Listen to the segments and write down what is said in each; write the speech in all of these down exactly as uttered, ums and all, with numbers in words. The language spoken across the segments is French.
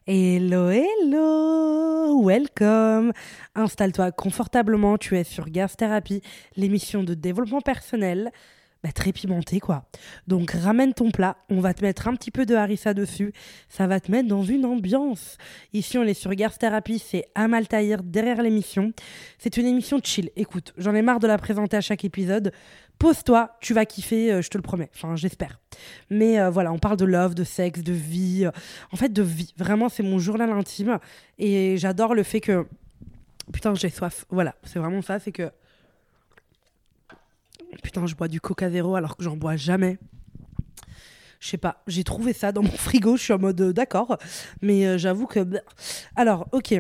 Hello, hello, welcome. Installe-toi confortablement, tu es sur Gas Therapy, l'émission de développement personnel, bah, très pimentée quoi. Donc ramène ton plat, on va te mettre un petit peu de harissa dessus, ça va te mettre dans une ambiance. Ici on est sur Gas Therapy, c'est Amal Tahir derrière l'émission. C'est une émission chill, écoute, j'en ai marre de la présenter à chaque épisode. Pose-toi, tu vas kiffer, euh, je te le promets, enfin j'espère. Mais euh, voilà, on parle de love, de sexe, de vie, euh, en fait de vie. Vraiment, c'est mon journal intime et j'adore le fait que... Putain, j'ai soif. Voilà, c'est vraiment ça, c'est que... Putain, je bois du Coca Zéro alors que j'en bois jamais. Je sais pas, j'ai trouvé ça dans mon frigo, je suis en mode euh, d'accord. Mais euh, j'avoue que... Alors, ok.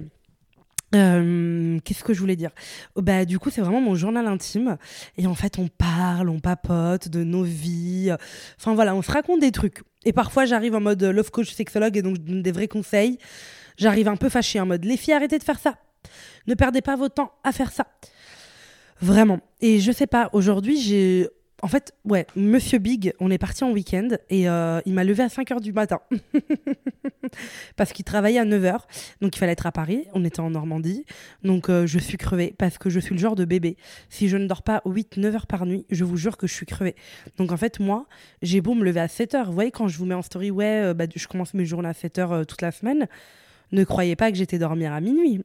Euh, qu'est-ce que je voulais dire? Bah, du coup, c'est vraiment mon journal intime. Et en fait, on parle, on papote de nos vies. Enfin voilà, on se raconte des trucs. Et parfois, j'arrive en mode love coach sexologue et donc je donne des vrais conseils. J'arrive un peu fâchée en mode les filles, arrêtez de faire ça. Ne perdez pas votre temps à faire ça. Vraiment. Et je sais pas, aujourd'hui, j'ai... En fait, ouais, Monsieur Big, on est parti en week-end et euh, il m'a levé à cinq heures du matin. Parce qu'il travaillait à neuf heures. Donc il fallait être à Paris. On était en Normandie. Donc euh, je suis crevée parce que je suis le genre de bébé. Si je ne dors pas huit neuf heures par nuit, je vous jure que je suis crevée. Donc en fait, moi, j'ai beau me lever à sept heures. Vous voyez, quand je vous mets en story, ouais, euh, bah, je commence mes journées à sept heures euh, toute la semaine. Ne croyez pas que j'étais dormir à minuit.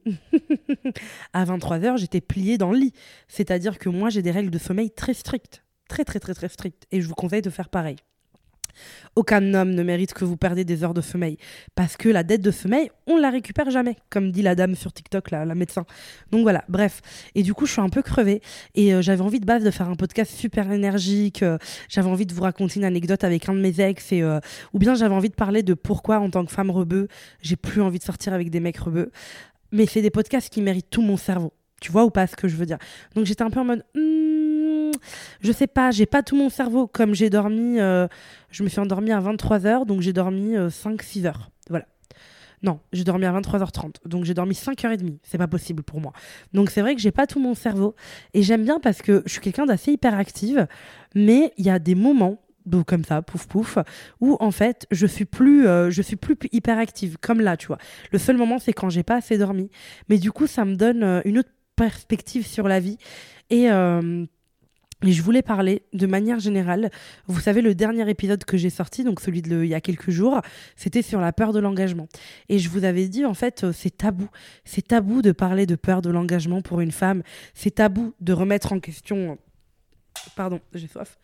À vingt-trois heures, j'étais pliée dans le lit. C'est-à-dire que moi, j'ai des règles de sommeil très strictes. Très, très, très, très strictes. Et je vous conseille de faire pareil. Aucun homme ne mérite que vous perdiez des heures de sommeil. Parce que la dette de sommeil, on la récupère jamais. Comme dit la dame sur TikTok, là, la médecin. Donc voilà, bref. Et du coup, je suis un peu crevée. Et euh, j'avais envie de base de faire un podcast super énergique. Euh, j'avais envie de vous raconter une anecdote avec un de mes ex. Et, euh, ou bien j'avais envie de parler de pourquoi, en tant que femme rebeu, j'ai plus envie de sortir avec des mecs rebeux. Mais c'est des podcasts qui méritent tout mon cerveau. Tu vois ou pas ce que je veux dire? Donc j'étais un peu en mode... Hmm, je sais pas, j'ai pas tout mon cerveau. Comme j'ai dormi... Euh, je me suis endormie à vingt-trois heures, donc j'ai dormi euh, cinq six heures. Voilà. Non, j'ai dormi à vingt-trois heures trente, donc j'ai dormi cinq heures trente. C'est pas possible pour moi. Donc c'est vrai que j'ai pas tout mon cerveau. Et j'aime bien parce que je suis quelqu'un d'assez hyperactive, mais il y a des moments... Donc comme ça, pouf pouf, où en fait je suis plus, euh, je suis plus hyperactive, comme là, tu vois. Le seul moment, c'est quand j'ai pas assez dormi. Mais du coup, ça me donne euh, une autre perspective sur la vie. Et, euh, et je voulais parler de manière générale. Vous savez, le dernier épisode que j'ai sorti, donc celui de le- il y a quelques jours, c'était sur la peur de l'engagement. Et je vous avais dit, en fait, euh, c'est tabou. C'est tabou de parler de peur de l'engagement pour une femme. C'est tabou de remettre en question... Pardon, j'ai soif.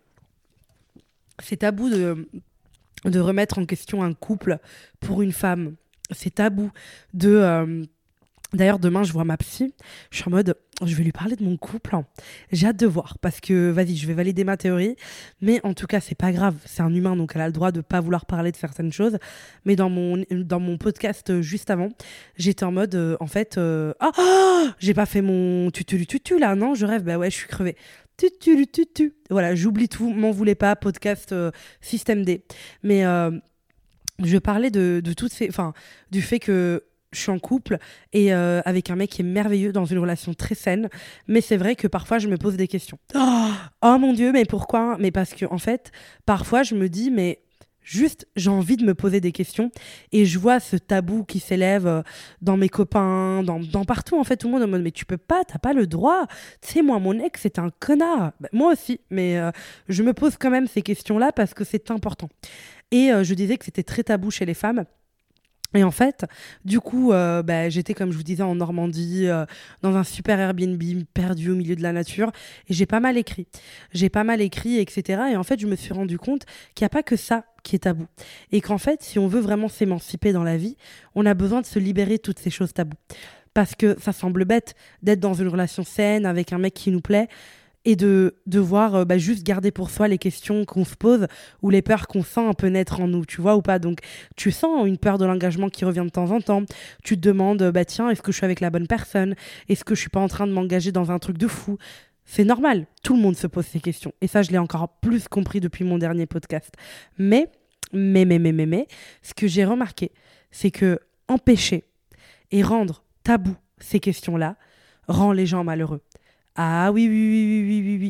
C'est tabou de, de remettre en question un couple pour une femme. C'est tabou de... euh, D'ailleurs, demain, je vois ma psy. Je suis en mode, je vais lui parler de mon couple. J'ai hâte de voir parce que, vas-y, je vais valider ma théorie. Mais en tout cas, c'est pas grave. C'est un humain, donc elle a le droit de pas vouloir parler de certaines choses. Mais dans mon, dans mon podcast euh, juste avant, j'étais en mode, euh, en fait, euh, ah, ah, j'ai pas fait mon tutu tutu là, non, je rêve. Bah ouais, je suis crevée. Tutu tutu. Voilà, j'oublie tout. M'en voulez pas. Podcast euh, Système D. Mais euh, je parlais de, de toutes ces, enfin, du fait que je suis en couple et euh, avec un mec qui est merveilleux dans une relation très saine, mais c'est vrai que parfois je me pose des questions. Oh, oh mon Dieu, mais pourquoi? Mais parce que en fait, parfois je me dis, mais juste j'ai envie de me poser des questions et je vois ce tabou qui s'élève euh, dans mes copains, dans, dans partout en fait, tout le monde est en mode mais tu peux pas, t'as pas le droit. Tu sais, moi mon ex c'est un connard. Bah, moi aussi, mais euh, je me pose quand même ces questions-là parce que c'est important. Et euh, je disais que c'était très tabou chez les femmes. Et en fait, du coup, euh, bah, j'étais, comme je vous disais, en Normandie, euh, dans un super Airbnb, perdu au milieu de la nature. Et j'ai pas mal écrit. J'ai pas mal écrit, et cetera. Et en fait, je me suis rendu compte qu'il n'y a pas que ça qui est tabou. Et qu'en fait, si on veut vraiment s'émanciper dans la vie, on a besoin de se libérer de toutes ces choses taboues. Parce que ça semble bête d'être dans une relation saine avec un mec qui nous plaît et de devoir euh, bah, juste garder pour soi les questions qu'on se pose ou les peurs qu'on sent un peu naître en nous, tu vois ou pas. Donc tu sens une peur de l'engagement qui revient de temps en temps, tu te demandes euh, bah tiens, est-ce que je suis avec la bonne personne, est-ce que je suis pas en train de m'engager dans un truc de fou. C'est normal, tout le monde se pose ces questions et ça je l'ai encore plus compris depuis mon dernier podcast. Mais mais mais mais mais, mais ce que j'ai remarqué, c'est que empêcher et rendre tabou ces questions-là rend les gens malheureux. Ah oui, oui, oui, oui, oui, oui, oui.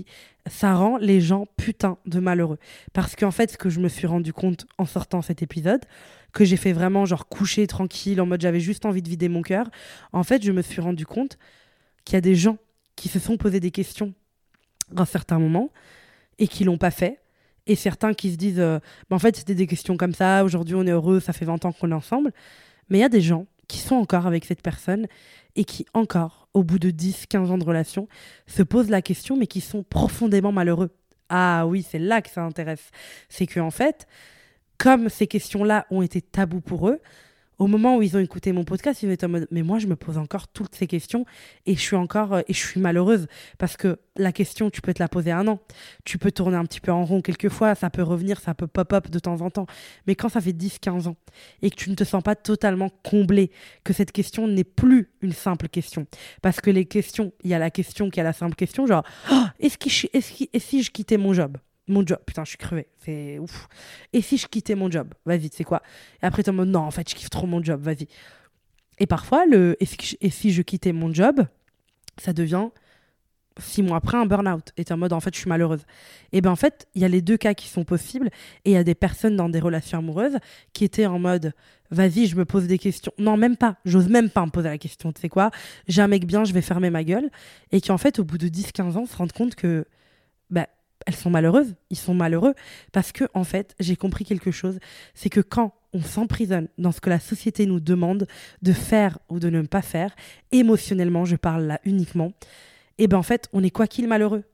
ça rend les gens putain de malheureux. Parce qu'en fait, ce que je me suis rendu compte en sortant cet épisode, que j'ai fait vraiment genre coucher tranquille, en mode j'avais juste envie de vider mon cœur, en fait, je me suis rendu compte qu'il y a des gens qui se sont posés des questions à un certain moment et qui l'ont pas fait. Et certains qui se disent, euh, bah en fait, c'était des questions comme ça, aujourd'hui on est heureux, ça fait vingt ans qu'on est ensemble. Mais il y a des gens qui sont encore avec cette personne et qui encore, au bout de dix, quinze ans de relation, se posent la question, mais qui sont profondément malheureux. Ah oui, c'est là que ça intéresse. C'est qu'en fait, comme ces questions-là ont été tabous pour eux, au moment où ils ont écouté mon podcast, ils étaient en mode mais moi je me pose encore toutes ces questions et je suis encore euh, et je suis malheureuse parce que la question tu peux te la poser un an, tu peux tourner un petit peu en rond quelquefois, ça peut revenir, ça peut pop-up de temps en temps, mais quand ça fait dix quinze ans et que tu ne te sens pas totalement comblé, que cette question n'est plus une simple question, parce que les questions, il y a la question qui a la simple question genre oh, est-ce qu'il, est-ce qu'il, et si je quittais mon job? Mon job, putain, je suis crevée, c'est ouf. Et si je quittais mon job? Vas-y, tu sais quoi? Et après, t'es en mode, non, en fait, je kiffe trop mon job, vas-y. Et parfois, le et si, et si je quittais mon job, ça devient six mois après un burn-out. Et t'es en mode, en fait, je suis malheureuse. Et ben en fait, il y a les deux cas qui sont possibles. Et il y a des personnes dans des relations amoureuses qui étaient en mode, vas-y, je me pose des questions. Non, même pas. J'ose même pas me poser la question. Tu sais quoi? J'ai un mec bien, je vais fermer ma gueule. Et qui, en fait, au bout de dix quinze ans, se rendent compte que, bah, elles sont malheureuses, ils sont malheureux parce que en fait, j'ai compris quelque chose, c'est que quand on s'emprisonne dans ce que la société nous demande de faire ou de ne pas faire, émotionnellement, je parle là uniquement, et ben en fait, on est quoi qu'il malheureux.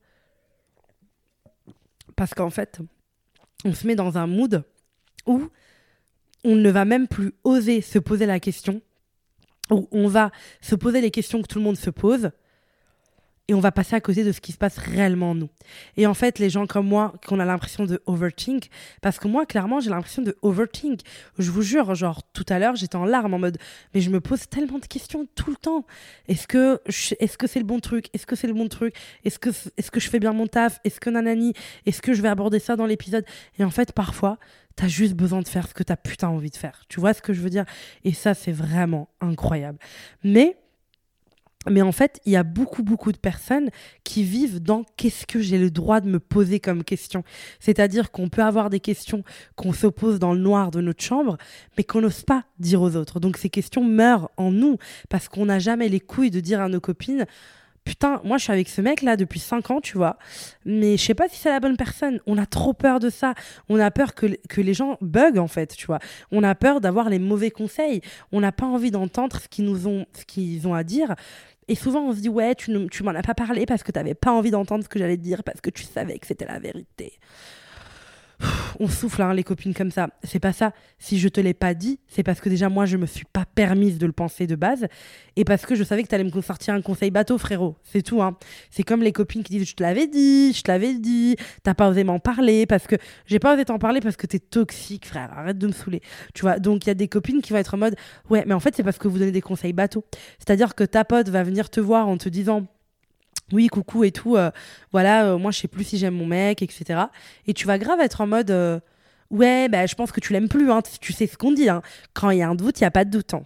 Parce qu'en fait, on se met dans un mood où on ne va même plus oser se poser la question, où on va se poser les questions que tout le monde se pose, et on va passer à côté de ce qui se passe réellement en nous. Et en fait, les gens comme moi, qu'on a l'impression de overthink, parce que moi, clairement, j'ai l'impression de overthink. Je vous jure, genre, tout à l'heure, j'étais en larmes en mode, mais je me pose tellement de questions tout le temps. Est-ce que, je, est-ce que c'est le bon truc? Est-ce que c'est le bon truc? Est-ce que, est-ce que je fais bien mon taf? Est-ce que nanani? Est-ce que je vais aborder ça dans l'épisode? Et en fait, parfois, t'as juste besoin de faire ce que t'as putain envie de faire. Tu vois ce que je veux dire? Et ça, c'est vraiment incroyable. Mais... Mais en fait, il y a beaucoup, beaucoup de personnes qui vivent dans qu'est-ce que j'ai le droit de me poser comme question. C'est-à-dire qu'on peut avoir des questions qu'on se pose dans le noir de notre chambre, mais qu'on n'ose pas dire aux autres. Donc ces questions meurent en nous parce qu'on n'a jamais les couilles de dire à nos copines putain, moi je suis avec ce mec là depuis cinq ans, tu vois, mais je sais pas si c'est la bonne personne. On a trop peur de ça. On a peur que, que les gens bug en fait, tu vois. On a peur d'avoir les mauvais conseils. On n'a pas envie d'entendre ce qu'ils nous ont, ce qu'ils ont à dire. Et souvent on se dit ouais, tu, ne, tu m'en as pas parlé parce que t'avais pas envie d'entendre ce que j'allais te dire, parce que tu savais que c'était la vérité. On souffle, hein, les copines comme ça. C'est pas ça. Si je te l'ai pas dit, c'est parce que déjà, moi, je me suis pas permise de le penser de base. Et parce que je savais que t'allais me sortir un conseil bateau, frérot. C'est tout, hein. C'est comme les copines qui disent, je te l'avais dit, je te l'avais dit, t'as pas osé m'en parler parce que j'ai pas osé t'en parler parce que t'es toxique, frère. Arrête de me saouler. Tu vois. Donc, il y a des copines qui vont être en mode, ouais, mais en fait, c'est parce que vous donnez des conseils bateau. C'est-à-dire que ta pote va venir te voir en te disant, oui, coucou et tout, euh, voilà, euh, moi je sais plus si j'aime mon mec, et cetera. Et tu vas grave être en mode, euh, ouais, bah, je pense que tu l'aimes plus, hein, tu sais ce qu'on dit, hein. Quand il y a un doute, il n'y a pas de doute. Hein.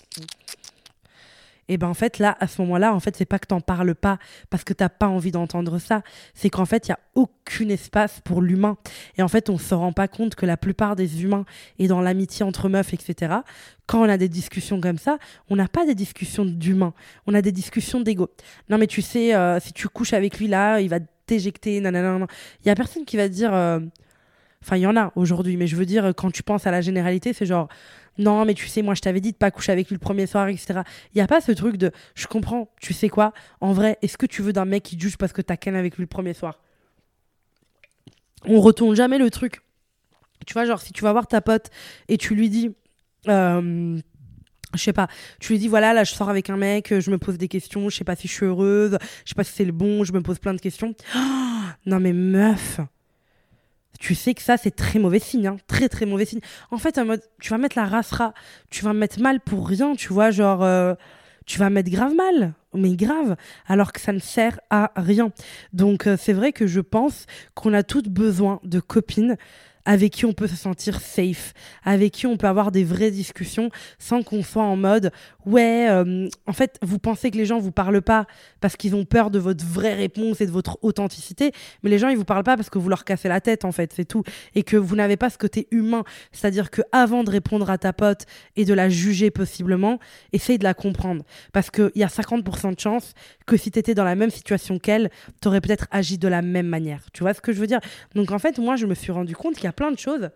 Et ben en fait là, à ce moment-là, en fait, c'est pas que t'en parles pas parce que t'as pas envie d'entendre ça, c'est qu'en fait, il y a aucun espace pour l'humain. Et en fait, on se rend pas compte que la plupart des humains et dans l'amitié entre meufs, et cetera, quand on a des discussions comme ça, on n'a pas des discussions d'humains, on a des discussions d'ego. Non mais tu sais, euh, si tu couches avec lui là, il va t'éjecter, nanana. Il y a personne qui va te dire... Euh... Enfin, il y en a aujourd'hui, mais je veux dire, quand tu penses à la généralité, c'est genre... Non, mais tu sais, moi, je t'avais dit de pas coucher avec lui le premier soir, et cetera. Il n'y a pas ce truc de, je comprends, tu sais quoi, en vrai, est-ce que tu veux d'un mec qui te juge parce que t'as ken avec lui le premier soir? On retourne jamais le truc. Tu vois, genre, si tu vas voir ta pote et tu lui dis, euh, je sais pas, tu lui dis, voilà, là, je sors avec un mec, je me pose des questions, je sais pas si je suis heureuse, je sais pas si c'est le bon, je me pose plein de questions. Oh, non, mais meuf, tu sais que ça, c'est très mauvais signe, hein. Très, très mauvais signe. En fait, en mode, tu vas mettre la race-ra, tu vas me mettre mal pour rien, tu vois, genre, euh, tu vas mettre grave mal, mais grave, alors que ça ne sert à rien. Donc, euh, c'est vrai que je pense qu'on a toutes besoin de copines avec qui on peut se sentir safe, avec qui on peut avoir des vraies discussions sans qu'on soit en mode ouais, euh, en fait, vous pensez que les gens vous parlent pas parce qu'ils ont peur de votre vraie réponse et de votre authenticité, mais les gens ils vous parlent pas parce que vous leur cassez la tête en fait, c'est tout, et que vous n'avez pas ce côté humain, c'est-à-dire que avant de répondre à ta pote et de la juger possiblement, essaye de la comprendre, parce qu'il y a cinquante pour cent de chances que si tu étais dans la même situation qu'elle, tu aurais peut-être agi de la même manière. Tu vois ce que je veux dire? Donc en fait, moi je me suis rendu compte qu'il y a plein de choses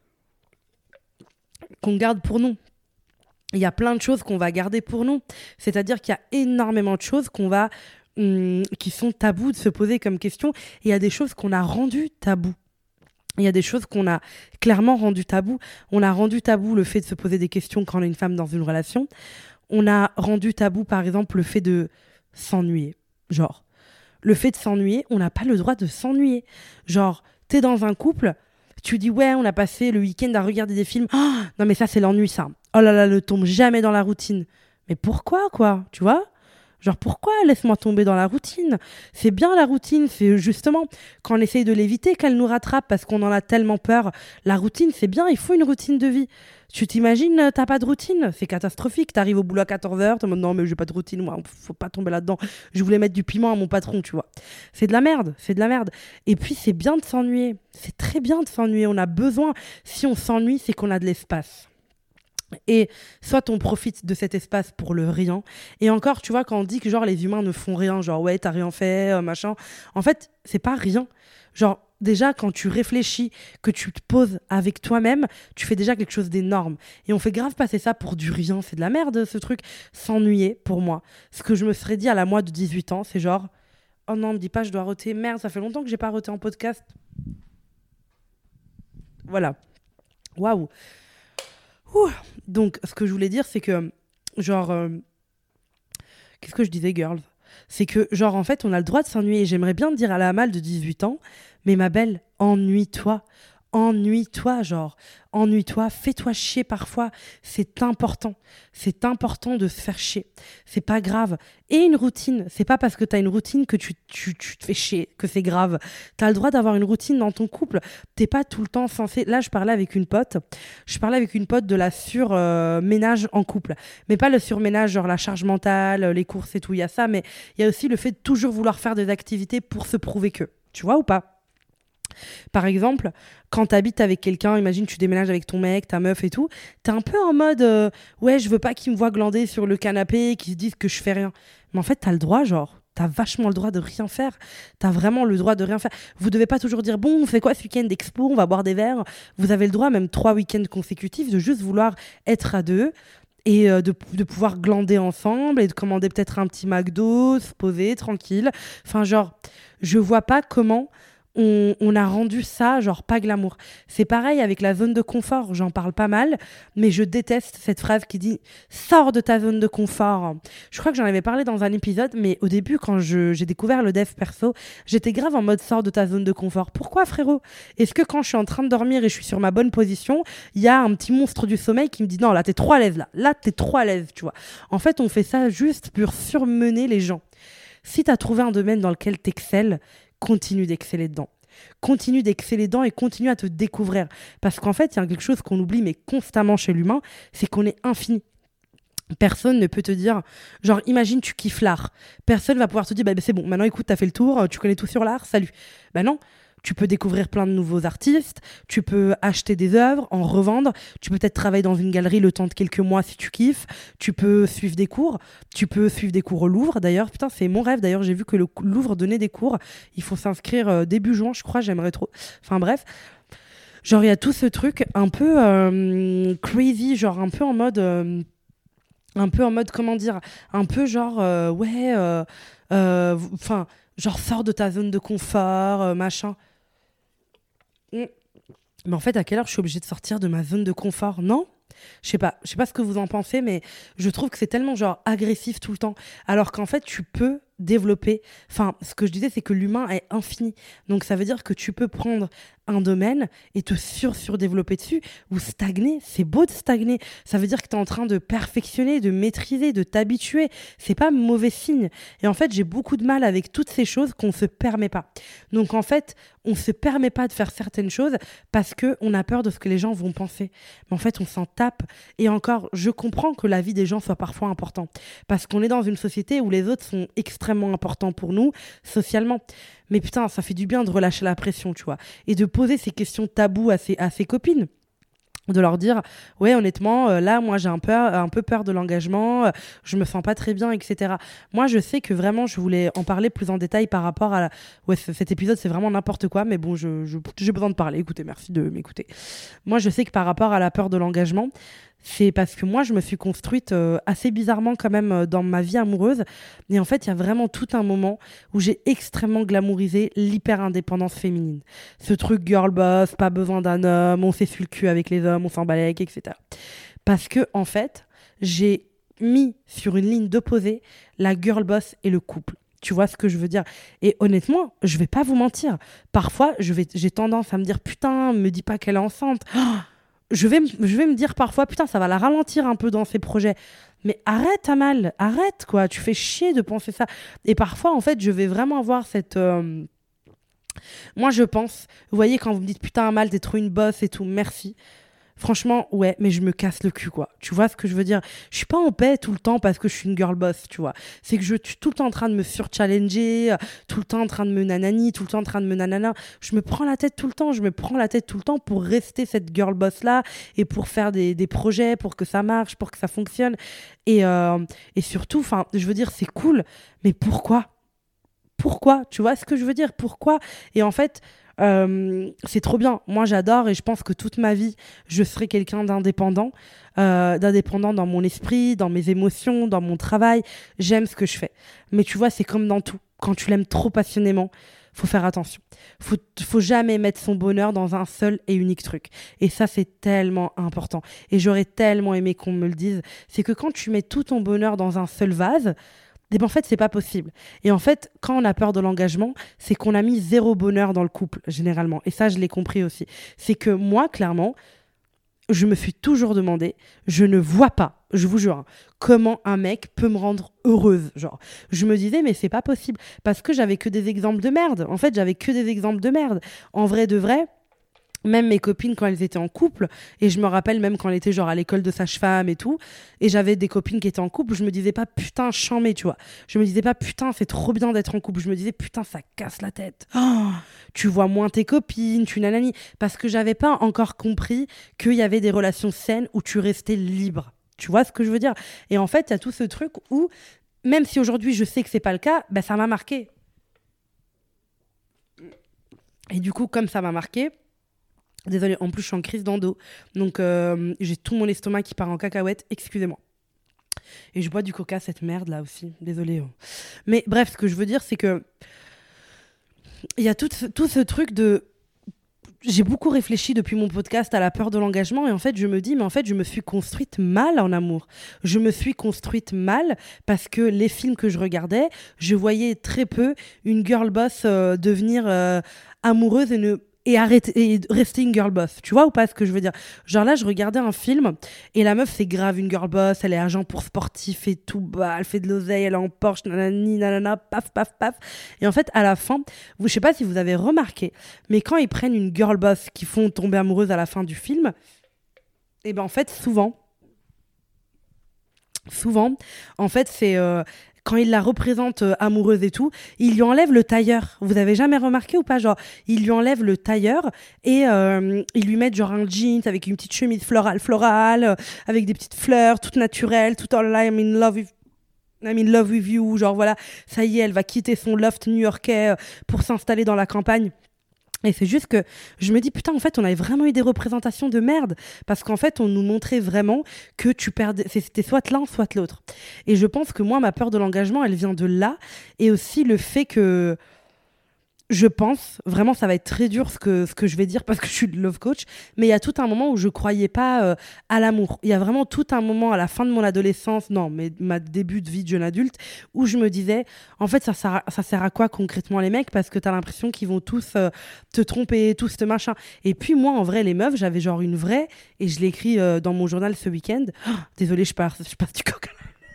qu'on garde pour nous. Il y a plein de choses qu'on va garder pour nous. C'est-à-dire qu'il y a énormément de choses qu'on va, hum, qui sont tabous de se poser comme question. Et il y a des choses qu'on a rendues tabous. Il y a des choses qu'on a clairement rendues tabous. On a rendu tabou le fait de se poser des questions quand on est une femme dans une relation. On a rendu tabou, par exemple, le fait de s'ennuyer. Genre, le fait de s'ennuyer, on n'a pas le droit de s'ennuyer. Genre, t'es dans un couple, tu dis ouais, on a passé le week-end à regarder des films. Oh, non mais ça c'est l'ennui ça. Oh là là, ne tombe jamais dans la routine. Mais pourquoi quoi, tu vois? Genre pourquoi laisse-moi tomber dans la routine? C'est bien la routine, c'est justement quand on essaye de l'éviter qu'elle nous rattrape parce qu'on en a tellement peur. La routine c'est bien, il faut une routine de vie. Tu t'imagines, t'as pas de routine? C'est catastrophique. T'arrives au boulot à quatorze heures, t'es en mode non mais j'ai pas de routine, moi, faut pas tomber là-dedans. Je voulais mettre du piment à mon patron, tu vois. C'est de la merde, c'est de la merde. Et puis c'est bien de s'ennuyer. C'est très bien de s'ennuyer, on a besoin. Si on s'ennuie, c'est qu'on a de l'espace. Et soit on profite de cet espace pour le rien. Et encore, tu vois, quand on dit que genre les humains ne font rien, genre ouais, t'as rien fait, euh, machin. En fait, c'est pas rien. Genre, déjà, quand tu réfléchis, que tu te poses avec toi-même, tu fais déjà quelque chose d'énorme. Et on fait grave passer ça pour du rien. C'est de la merde, ce truc. S'ennuyer, pour moi. Ce que je me serais dit à la moi de dix-huit ans, c'est genre, oh non, me dis pas, je dois roter. Merde, ça fait longtemps que j'ai pas roté en podcast. Voilà. Waouh. Ouh. Donc, ce que je voulais dire, c'est que, genre, euh, qu'est-ce que je disais, girls? C'est que, genre, en fait, on a le droit de s'ennuyer. J'aimerais bien te dire à la Amal de dix-huit ans, mais ma belle, ennuie-toi. Ennuie-toi, genre. Ennuie-toi, fais-toi chier parfois. C'est important. C'est important de se faire chier. C'est pas grave. Et une routine, c'est pas parce que t'as une routine que tu, tu, tu te fais chier, que c'est grave. T'as le droit d'avoir une routine dans ton couple. T'es pas tout le temps censé... Là, je parlais avec une pote. Je parlais avec une pote de la sur-ménage en couple. Mais pas le surménage, genre la charge mentale, les courses et tout. Il y a ça, mais il y a aussi le fait de toujours vouloir faire des activités pour se prouver que. Tu vois ou pas? Par exemple, quand t'habites avec quelqu'un, imagine tu déménages avec ton mec, ta meuf et tout, t'es un peu en mode euh, ouais, je veux pas qu'ils me voient glander sur le canapé, qu'ils se disent que je fais rien. Mais en fait, t'as le droit, genre. T'as vachement le droit de rien faire. T'as vraiment le droit de rien faire. Vous devez pas toujours dire bon, on fait quoi ce week-end d'expo, on va boire des verres. Vous avez le droit, même trois week-ends consécutifs, de juste vouloir être à deux et euh, de, de pouvoir glander ensemble et de commander peut-être un petit McDo, se poser tranquille. Enfin, genre, je vois pas comment on, on a rendu ça, genre, pas glamour. C'est pareil avec la zone de confort, j'en parle pas mal, mais je déteste cette phrase qui dit « Sors de ta zone de confort ». Je crois que j'en avais parlé dans un épisode, mais au début, quand je, j'ai découvert le dev perso, j'étais grave en mode « Sors de ta zone de confort ». Pourquoi, frérot? Est-ce que quand je suis en train de dormir et je suis sur ma bonne position, il y a un petit monstre du sommeil qui me dit « Non, là, t'es trop à l'aise, là. Là, t'es trop à l'aise, tu vois ». En fait, on fait ça juste pour surmener les gens. Si t'as trouvé un domaine dans lequel t'excelles, continue d'exceller dedans. Continue d'exceller dedans et continue à te découvrir. Parce qu'en fait, il y a quelque chose qu'on oublie, mais constamment chez l'humain, c'est qu'on est infini. Personne ne peut te dire, genre, imagine, tu kiffes l'art. Personne va pouvoir te dire, bah, bah, c'est bon, maintenant, écoute, t'as fait le tour, tu connais tout sur l'art, salut. Ben non. Tu peux découvrir plein de nouveaux artistes, tu peux acheter des œuvres, en revendre, tu peux peut-être travailler dans une galerie le temps de quelques mois si tu kiffes, tu peux suivre des cours, tu peux suivre des cours au Louvre. D'ailleurs, putain, c'est mon rêve. D'ailleurs, j'ai vu que le Louvre donnait des cours. Il faut s'inscrire euh, début juin, je crois, j'aimerais trop. Enfin bref, genre il y a tout ce truc un peu euh, crazy, genre un peu en mode... Euh, un peu en mode, comment dire, un peu genre, euh, ouais, enfin, euh, euh, genre sors de ta zone de confort, euh, machin. Mm. Mais en fait, à quelle heure je suis obligée de sortir de ma zone de confort? Non? Je sais pas, je sais pas ce que vous en pensez, mais je trouve que c'est tellement genre agressif tout le temps. Alors qu'en fait, tu peux développer. Enfin, ce que je disais, c'est que l'humain est infini. Donc, ça veut dire que tu peux prendre un domaine et te sur-sur-développer dessus ou stagner. C'est beau de stagner. Ça veut dire que tu es en train de perfectionner, de maîtriser, de t'habituer. C'est pas mauvais signe. Et en fait, j'ai beaucoup de mal avec toutes ces choses qu'on se permet pas. Donc, en fait, on se permet pas de faire certaines choses parce qu'on a peur de ce que les gens vont penser. Mais en fait, on s'en tape. Et encore, je comprends que la vie des gens soit parfois importante. Parce qu'on est dans une société où les autres sont extrêmement importants pour nous, socialement. Mais putain, ça fait du bien de relâcher la pression, tu vois. Et de poser ces questions tabous à ses, à ses copines. De leur dire, ouais, honnêtement, euh, là, moi, j'ai un peu, un peu peur de l'engagement, euh, je me sens pas très bien, et cetera. Moi, je sais que vraiment, je voulais en parler plus en détail par rapport à... La... Ouais, c- cet épisode, c'est vraiment n'importe quoi, mais bon, je, je- j'ai besoin de parler. Écoutez, merci de m'écouter. Moi, je sais que par rapport à la peur de l'engagement, c'est parce que moi, je me suis construite euh, assez bizarrement quand même euh, dans ma vie amoureuse. Et en fait, il y a vraiment tout un moment où j'ai extrêmement glamourisé l'hyper-indépendance féminine. Ce truc girl boss, pas besoin d'un homme, on s'essuie le cul avec les hommes, on s'en balèque, et cetera. Parce que, en fait, j'ai mis sur une ligne d'opposé la girl boss et le couple. Tu vois ce que je veux dire? Et honnêtement, je vais pas vous mentir. Parfois, je vais, j'ai tendance à me dire, putain, me dis pas qu'elle est enceinte. Oh, je vais, m- je vais me dire parfois, putain, ça va la ralentir un peu dans ses projets. Mais arrête, Amal, arrête, quoi. Tu fais chier de penser ça. Et parfois, en fait, je vais vraiment avoir cette... euh, Moi, je pense, vous voyez, quand vous me dites, putain, Amal, t'es trop une bosse et tout, merci. Franchement, ouais, mais je me casse le cul, quoi. Tu vois ce que je veux dire? Je suis pas en paix tout le temps parce que je suis une girl boss, tu vois. C'est que je suis tout le temps en train de me surchallenger, euh, tout le temps en train de me nanani, tout le temps en train de me nanana. Je me prends la tête tout le temps, je me prends la tête tout le temps pour rester cette girl boss-là et pour faire des, des projets, pour que ça marche, pour que ça fonctionne. Et, euh, et surtout, enfin, je veux dire, c'est cool, mais pourquoi? Pourquoi? Tu vois ce que je veux dire? Pourquoi? Et en fait, euh, c'est trop bien. Moi, j'adore et je pense que toute ma vie, je serai quelqu'un d'indépendant, euh, d'indépendant dans mon esprit, dans mes émotions, dans mon travail. J'aime ce que je fais. Mais tu vois, c'est comme dans tout. Quand tu l'aimes trop passionnément, faut faire attention. Faut, faut jamais mettre son bonheur dans un seul et unique truc. Et ça, c'est tellement important. Et j'aurais tellement aimé qu'on me le dise. C'est que quand tu mets tout ton bonheur dans un seul vase, eh ben, en fait, c'est pas possible. Et en fait, quand on a peur de l'engagement, c'est qu'on a mis zéro bonheur dans le couple, généralement. Et ça, je l'ai compris aussi. C'est que moi, clairement, je me suis toujours demandé, je ne vois pas, je vous jure, hein, comment un mec peut me rendre heureuse. Genre, je me disais, mais c'est pas possible. Parce que j'avais que des exemples de merde. En fait, j'avais que des exemples de merde. En vrai de vrai, même mes copines quand elles étaient en couple, et je me rappelle même quand elles étaient genre à l'école de sage-femme et tout, et j'avais des copines qui étaient en couple, je me disais pas putain chambé, tu vois. Je me disais pas putain c'est trop bien d'être en couple, je me disais putain ça casse la tête. Oh, tu vois moins tes copines, tu nanani, parce que j'avais pas encore compris qu'il y avait des relations saines où tu restais libre. Tu vois ce que je veux dire? Et en fait, il y a tout ce truc où même si aujourd'hui je sais que c'est pas le cas, bah ça m'a marqué. Et du coup, comme ça m'a marqué, désolée, en plus je suis en crise d'endo. Donc euh, j'ai tout mon estomac qui part en cacahuète, excusez-moi. Et je bois du coca, cette merde là aussi, désolée. hein. Mais bref, ce que je veux dire, c'est que il y a tout ce, tout ce truc de... J'ai beaucoup réfléchi depuis mon podcast à la peur de l'engagement et en fait je me dis mais en fait je me suis construite mal en amour. Je me suis construite mal parce que les films que je regardais, je voyais très peu une girl boss euh, devenir euh, amoureuse et ne et arrêter et rester une girl boss. Tu vois ou pas ce que je veux dire? Genre là je regardais un film et la meuf c'est grave une girl boss, elle est agent pour sportif et tout, bah elle fait de l'oseille, elle est en Porsche, nanani nanana, paf paf paf. Et en fait à la fin, vous, je sais pas si vous avez remarqué, mais quand ils prennent une girl boss qui font tomber amoureuse à la fin du film, et ben en fait souvent, souvent, en fait c'est euh, quand il la représente euh, amoureuse et tout, il lui enlève le tailleur. Vous avez jamais remarqué ou pas? Genre, il lui enlève le tailleur et euh, il lui met genre un jeans avec une petite chemise florale, florale, euh, avec des petites fleurs, toutes naturelles, tout en là, I'm in love with I'm in love with you. Genre voilà, ça y est, elle va quitter son loft new-yorkais euh, pour s'installer dans la campagne. Et c'est juste que je me dis, putain, en fait, on avait vraiment eu des représentations de merde. Parce qu'en fait, on nous montrait vraiment que tu perdais, c'était soit l'un, soit l'autre. Et je pense que moi, ma peur de l'engagement, elle vient de là. Et aussi le fait que je pense, vraiment, ça va être très dur ce que, ce que je vais dire parce que je suis de love coach, mais il y a tout un moment où je croyais pas euh, à l'amour. Il y a vraiment tout un moment à la fin de mon adolescence, non, mais ma début de vie de jeune adulte, où je me disais, en fait, ça sert à, ça sert à quoi concrètement les mecs? Parce que t'as l'impression qu'ils vont tous euh, te tromper, tous te machin. Et puis moi, en vrai, les meufs, j'avais genre une vraie, et je l'ai écrit euh, dans mon journal ce week-end. Oh, désolée, je passe, je passe du coca.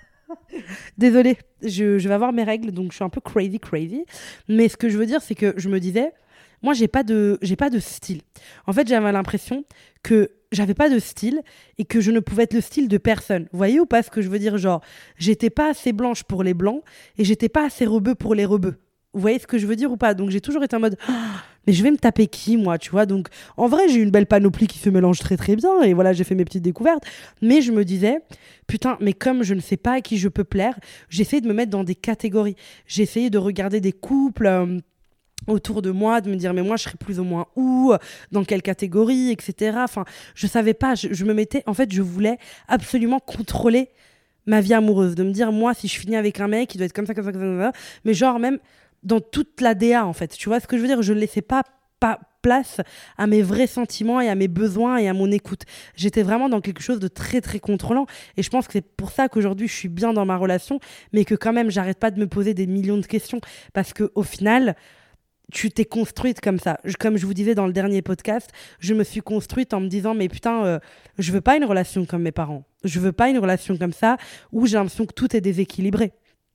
Désolée, je, je vais avoir mes règles, donc je suis un peu crazy, crazy. Mais ce que je veux dire, c'est que je me disais, moi, j'ai pas de, j'ai pas de style. En fait, j'avais l'impression que j'avais pas de style et que je ne pouvais être le style de personne. Vous voyez ou pas ce que je veux dire? Genre, j'étais pas assez blanche pour les blancs et j'étais pas assez rebeu pour les rebeux. Vous voyez ce que je veux dire ou pas? Donc j'ai toujours été en mode ah, mais je vais me taper qui moi, tu vois? Donc en vrai, j'ai une belle panoplie qui se mélange très très bien et voilà, j'ai fait mes petites découvertes, mais je me disais putain, mais comme je ne sais pas à qui je peux plaire, j'essaie de me mettre dans des catégories. J'ai essayé de regarder des couples euh, autour de moi, de me dire mais moi je serais plus ou moins où, dans quelle catégorie, et cetera. Enfin, je savais pas, je, je me mettais, en fait, je voulais absolument contrôler ma vie amoureuse, de me dire moi si je finis avec un mec, il doit être comme ça, comme ça, comme ça, comme ça. Mais genre même dans toute la D A en fait, tu vois ce que je veux dire, je ne laissais pas, pas place à mes vrais sentiments et à mes besoins et à mon écoute. J'étais vraiment dans quelque chose de très très contrôlant et je pense que c'est pour ça qu'aujourd'hui je suis bien dans ma relation, mais que quand même j'arrête pas de me poser des millions de questions parce que au final tu t'es construite comme ça. Je, comme je vous disais dans le dernier podcast, je me suis construite en me disant mais putain, euh, je veux pas une relation comme mes parents. Je veux pas une relation comme ça où j'ai l'impression que tout est déséquilibré.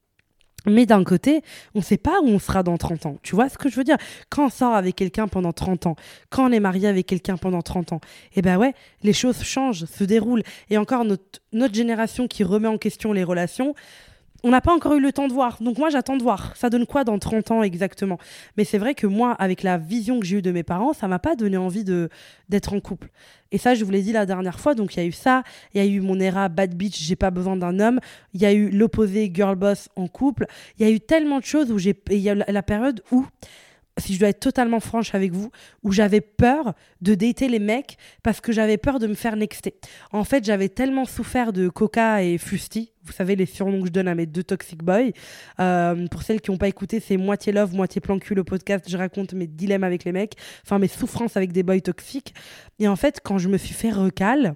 Mais d'un côté, on ne sait pas où on sera dans trente ans. Tu vois ce que je veux dire? Quand on sort avec quelqu'un pendant trente ans, quand on est marié avec quelqu'un pendant trente ans, eh ben ouais, les choses changent, se déroulent. Et encore, notre, notre génération qui remet en question les relations, on n'a pas encore eu le temps de voir. Donc moi, j'attends de voir. Ça donne quoi dans trente ans exactement? Mais c'est vrai que moi, avec la vision que j'ai eue de mes parents, ça m'a pas donné envie de, d'être en couple. Et ça, je vous l'ai dit la dernière fois. Donc il y a eu ça. Il y a eu mon era bad bitch, j'ai pas besoin d'un homme. Il y a eu l'opposé girl boss en couple. Il y a eu tellement de choses où j'ai... Et il y a la, la période où... si je dois être totalement franche avec vous, où j'avais peur de dater les mecs parce que j'avais peur de me faire nexter. En fait, j'avais tellement souffert de Coca et Fusty, vous savez, les surnoms que je donne à mes deux toxic boys. Euh, pour celles qui n'ont pas écouté, c'est moitié love, moitié plan cul le podcast. Je raconte mes dilemmes avec les mecs, enfin mes souffrances avec des boys toxiques. Et en fait, quand je me suis fait recal,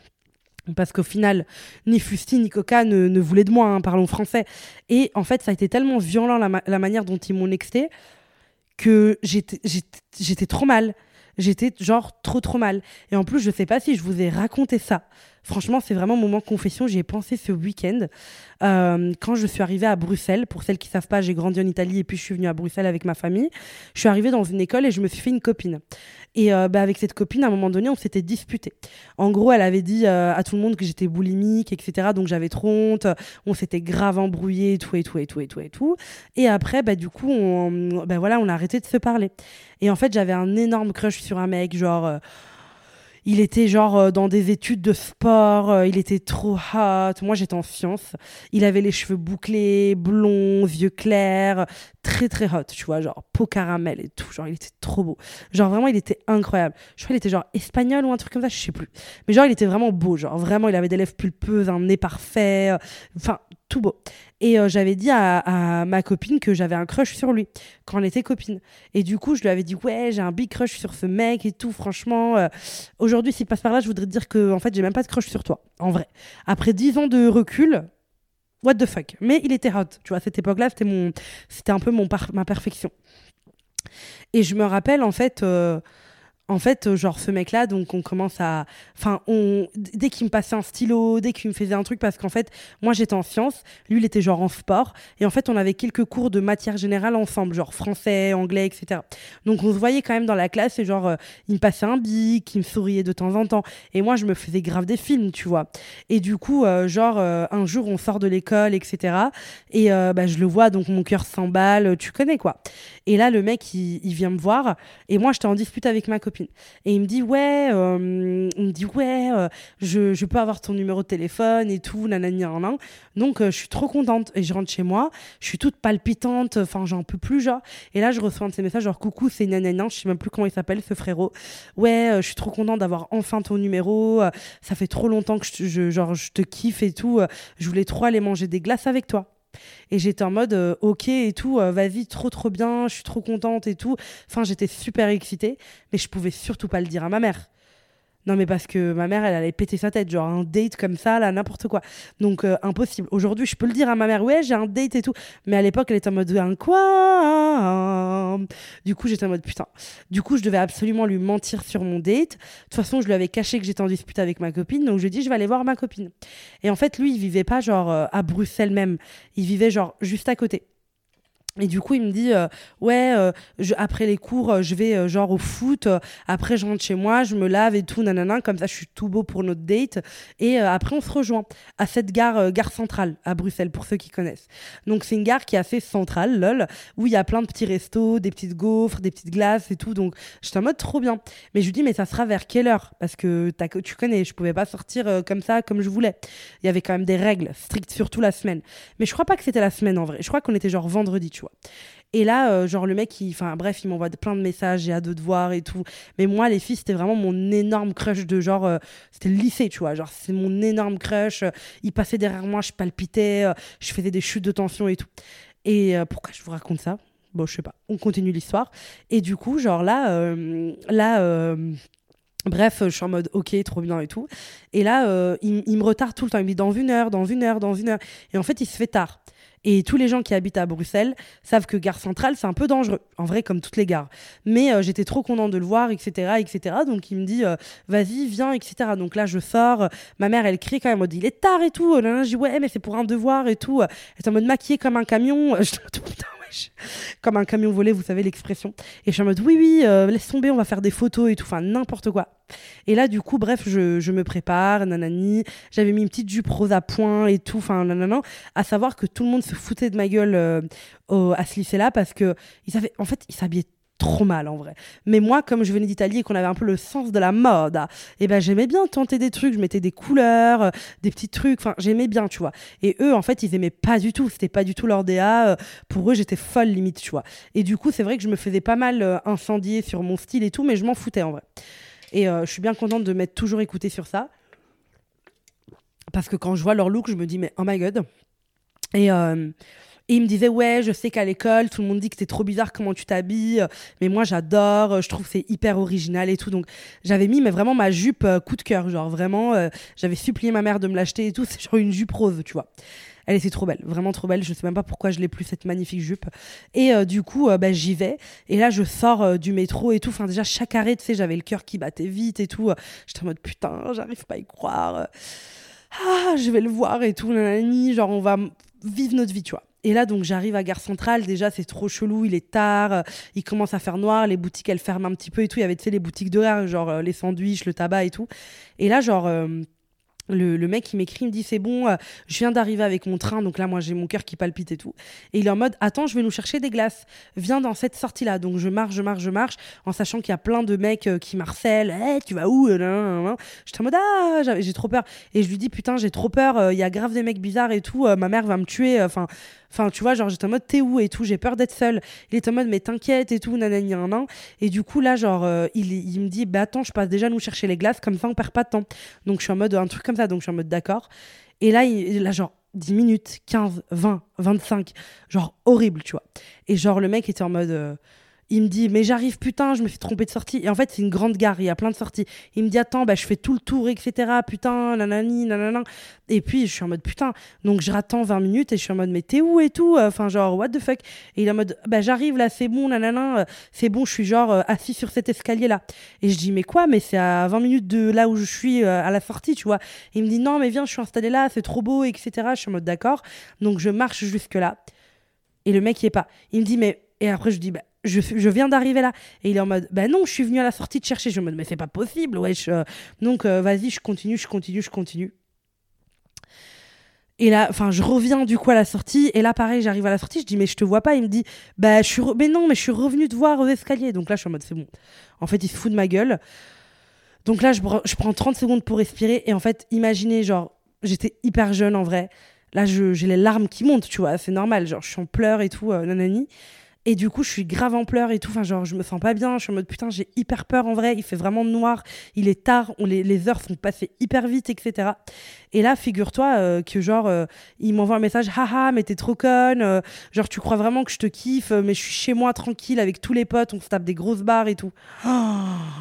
parce qu'au final, ni Fusty ni Coca ne, ne voulaient de moi, hein, parlons français. Et en fait, ça a été tellement violent la, ma- la manière dont ils m'ont nexté que j'étais, j'étais, j'étais trop mal. J'étais genre trop trop mal. Et en plus, je sais pas si je vous ai raconté ça. Franchement, c'est vraiment mon moment de confession. J'y ai pensé ce week-end. Euh, quand je suis arrivée à Bruxelles, pour celles qui savent pas, j'ai grandi en Italie et puis je suis venue à Bruxelles avec ma famille. Je suis arrivée dans une école et je me suis fait une copine. Et euh, bah, avec cette copine, à un moment donné, on s'était disputé. En gros, elle avait dit euh, à tout le monde que j'étais boulimique, et cetera. Donc j'avais trop honte. On s'était grave embrouillé, tout et tout et tout et tout et tout. Et après, bah, du coup, on, bah, voilà, on a arrêté de se parler. Et en fait, j'avais un énorme crush sur un mec, genre... Euh, il était genre euh, dans des études de sport, euh, il était trop hot. Moi, j'étais en sciences. Il avait les cheveux bouclés, blonds, yeux clairs, très très hot, tu vois, genre peau caramel et tout. Genre, il était trop beau. Genre, vraiment, il était incroyable. Je crois qu'il était genre espagnol ou un truc comme ça, je sais plus. Mais genre, il était vraiment beau. Genre, vraiment, il avait des lèvres pulpeuses, un nez parfait. euh, Enfin, tout beau. Et euh, j'avais dit à, à ma copine que j'avais un crush sur lui quand on était copine. Et du coup, je lui avais dit ouais, j'ai un big crush sur ce mec et tout. Franchement, euh, aujourd'hui, s'il passe par là, je voudrais te dire que en fait, j'ai même pas de crush sur toi. En vrai, après dix ans de recul, what the fuck. Mais il était hot. Tu vois, à cette époque-là, c'était mon, c'était un peu mon par- ma perfection. Et je me rappelle en fait. Euh, En fait, euh, genre, ce mec-là, donc on commence à... Enfin, on... dès qu'il me passait un stylo, dès qu'il me faisait un truc, parce qu'en fait, moi, j'étais en sciences, lui, il était genre en sport, et en fait, on avait quelques cours de matière générale ensemble, genre français, anglais, et cetera. Donc, on se voyait quand même dans la classe, et genre, euh, il me passait un bic, il me souriait de temps en temps, et moi, je me faisais grave des films, tu vois. Et du coup, euh, genre, euh, un jour, on sort de l'école, et cetera. Et euh, bah, je le vois, donc mon cœur s'emballe, tu connais, quoi. Et là, le mec, il, il vient me voir, et moi, j'étais en dispute avec ma copine. Et il me dit ouais, euh, il me dit ouais, euh, je, je peux avoir ton numéro de téléphone et tout, nanani nan. Donc euh, je suis trop contente et je rentre chez moi, je suis toute palpitante, enfin j'en peux plus genre. Et là je reçois un de ces messages genre coucou c'est nanani nan, je sais même plus comment il s'appelle ce frérot. Ouais, euh, je suis trop contente d'avoir enfin ton numéro, euh, ça fait trop longtemps que je, je genre je te kiffe et tout, euh, je voulais trop aller manger des glaces avec toi. Et j'étais en mode, euh, ok et tout, euh, vas-y, trop trop bien, je suis trop contente et tout. Enfin, j'étais super excitée, mais je pouvais surtout pas le dire à ma mère. Non, mais parce que ma mère, elle allait péter sa tête, genre un date comme ça, là, n'importe quoi. Donc, euh, impossible. Aujourd'hui, je peux le dire à ma mère, ouais, j'ai un date et tout. Mais à l'époque, elle était en mode, un quoi? Du coup, j'étais en mode, putain. Du coup, je devais absolument lui mentir sur mon date. De toute façon, je lui avais caché que j'étais en dispute avec ma copine. Donc, je lui ai dit, je vais aller voir ma copine. Et en fait, lui, il vivait pas, genre, euh, à Bruxelles même. Il vivait, genre, juste à côté. Et du coup, il me dit, euh, ouais, euh, je- après les cours, euh, je vais euh, genre au foot. Euh, après, je rentre chez moi, je me lave et tout, nanana. Comme ça, je suis tout beau pour notre date. Et euh, après, on se rejoint à cette gare, euh, gare centrale à Bruxelles, pour ceux qui connaissent. Donc, c'est une gare qui est assez centrale, lol, où il y a plein de petits restos, des petites gaufres, des petites glaces et tout. Donc, j'étais en mode trop bien. Mais je lui dis, mais ça sera vers quelle heure? Parce que t'as- tu connais, je pouvais pas sortir euh, comme ça, comme je voulais. Il y avait quand même des règles strictes, surtout la semaine. Mais je crois pas que c'était la semaine en vrai. Je crois qu'on était genre vendredi, tu vois. Et là, euh, genre le mec, il, enfin bref, il m'envoie de- plein de messages, j'ai hâte de te voir et tout. Mais moi, les filles, c'était vraiment mon énorme crush de genre, euh, c'était le lycée, tu vois. Genre, c'est mon énorme crush. Euh, il passait derrière moi, je palpitais, euh, je faisais des chutes de tension et tout. Et euh, pourquoi je vous raconte ça? Bon, je sais pas. On continue l'histoire. Et du coup, genre là, euh, là. euh, Bref, je suis en mode ok, trop bien et tout. Et là, euh, il, il me retarde tout le temps. Il me dit dans une heure, dans une heure, dans une heure. Et en fait, il se fait tard. Et tous les gens qui habitent à Bruxelles savent que Gare Centrale, c'est un peu dangereux. En vrai, comme toutes les gares. Mais euh, j'étais trop contente de le voir, et cetera, et cetera. Donc il me dit, euh, vas-y, viens, et cetera. Donc là, je sors. Ma mère, elle crie quand même. Elle me dit, il est tard et tout. Là, là, je dis, ouais, mais c'est pour un devoir et tout. Elle est en mode maquillée comme un camion. Je dis, putain, wesh. Comme un camion volé, vous savez l'expression. Et je suis en mode, oui, oui, euh, laisse tomber, on va faire des photos et tout. Enfin, n'importe quoi. Et là, du coup, bref, je, je me prépare, nanani. J'avais mis une petite jupe rose à points et tout. Enfin, nanana. À savoir que tout le monde se foutait de ma gueule euh, au- à ce lycée-là parce que ils avaient, en fait, ils s'habillaient trop mal en vrai. Mais moi, comme je venais d'Italie et qu'on avait un peu le sens de la mode, et ben j'aimais bien tenter des trucs. Je mettais des couleurs, euh, des petits trucs. Enfin, j'aimais bien, tu vois. Et eux, en fait, ils aimaient pas du tout. C'était pas du tout leur D A. euh, Pour eux, j'étais folle limite, tu vois. Et du coup, c'est vrai que je me faisais pas mal euh, incendier sur mon style et tout, mais je m'en foutais en vrai. Et euh, je suis bien contente de m'être toujours écoutée sur ça. Parce que quand je vois leur look, je me dis, mais oh my god. Et, euh, et il me disait, ouais, je sais qu'à l'école, tout le monde dit que c'est trop bizarre comment tu t'habilles. Mais moi, j'adore. Je trouve que c'est hyper original et tout. Donc, j'avais mis mais vraiment ma jupe euh, coup de cœur. Genre, vraiment, euh, j'avais supplié ma mère de me l'acheter et tout. C'est genre une jupe rose, tu vois. Elle était trop belle, vraiment trop belle. Je sais même pas pourquoi je l'ai plus, cette magnifique jupe. Et euh, du coup, euh, bah, j'y vais. Et là, je sors euh, du métro et tout. Enfin, déjà, chaque arrêt, tu sais, j'avais le cœur qui battait vite et tout. J'étais en mode putain, j'arrive pas à y croire. Ah, je vais le voir et tout. Nanani. Genre, on va m- vivre notre vie, tu vois. Et là, donc, j'arrive à Gare Centrale. Déjà, c'est trop chelou. Il est tard. euh, Il commence à faire noir. Les boutiques, elles ferment un petit peu et tout. Il y avait, tu sais, les boutiques d'horaire, genre euh, les sandwichs, le tabac et tout. Et là, genre. euh, le, le mec, il m'écrit, il me dit c'est bon, euh, je viens d'arriver avec mon train, donc là, moi, j'ai mon cœur qui palpite et tout. Et il est en mode, attends, je vais nous chercher des glaces. Viens dans cette sortie-là. Donc je marche, je marche, je marche, en sachant qu'il y a plein de mecs euh, qui m'harcèlent. Hey, tu vas où? Euh, nan, nan, nan. J'étais en mode, ah, j'avais- j'ai trop peur. Et je lui dis, putain, j'ai trop peur, euh, il y a grave des mecs bizarres et tout, euh, ma mère va me tuer. euh, Enfin, enfin, tu vois, genre, j'étais en mode, t'es où et tout, j'ai peur d'être seule. Il est en mode, mais t'inquiète et tout, nanani, nan. Et du coup, là, genre, euh, il, il me dit, bah attends, je passe déjà nous chercher les glaces, comme ça, on perd pas de temps. Donc je suis en mode un truc comme ça, donc je suis en mode d'accord. Et là, il, là genre dix minutes, quinze, vingt, vingt-cinq, genre horrible, tu vois. Et genre le mec était en mode... euh, il me dit, mais j'arrive, putain, je me suis trompée de sortie. Et en fait, c'est une grande gare, il y a plein de sorties. Il me dit, attends, bah, je fais tout le tour, et cetera. Putain, nanani, nanana. Et puis, je suis en mode, putain. Donc, je rattends vingt minutes et je suis en mode, mais t'es où et tout? Enfin, genre, what the fuck? Et il est en mode, bah, j'arrive là, c'est bon, nanana. euh, C'est bon, je suis genre euh, assis sur cet escalier-là. Et je dis, mais quoi? Mais c'est à vingt minutes de là où je suis euh, à la sortie, tu vois. Et il me dit, non, mais viens, je suis installée là, c'est trop beau, et cetera. Je suis en mode, d'accord. Donc, je marche jusque-là. Et le mec, il est pas. Il me dit, mais. Et après, je dis, bah, je, je viens d'arriver là. Et il est en mode, bah non, je suis venu à la sortie te chercher. Je suis en mode, mais c'est pas possible, wesh. euh. Donc, euh, vas-y, je continue, je continue, je continue. Et là, enfin, je reviens du coup à la sortie. Et là, pareil, j'arrive à la sortie. Je dis, mais je te vois pas. Il me dit, bah, je suis. re- Mais non, mais je suis revenu te voir aux escaliers. Donc là, je suis en mode, c'est bon. En fait, il se fout de ma gueule. Donc là, je, br- je prends trente secondes pour respirer. Et en fait, imaginez, genre, j'étais hyper jeune en vrai. Là, je- j'ai les larmes qui montent, tu vois. C'est normal. Genre, je suis en pleurs et tout, euh, nanani. Et du coup, je suis grave en pleurs et tout. Enfin, genre, je me sens pas bien. Je suis en mode putain, j'ai hyper peur en vrai. Il fait vraiment noir. Il est tard. On, les, les heures sont passées hyper vite, et cetera. Et là, figure-toi euh, que genre, euh, il m'envoie un message. Haha, mais t'es trop conne. Euh, genre, tu crois vraiment que je te kiffe, euh, mais je suis chez moi tranquille avec tous les potes. On se tape des grosses barres et tout. Oh,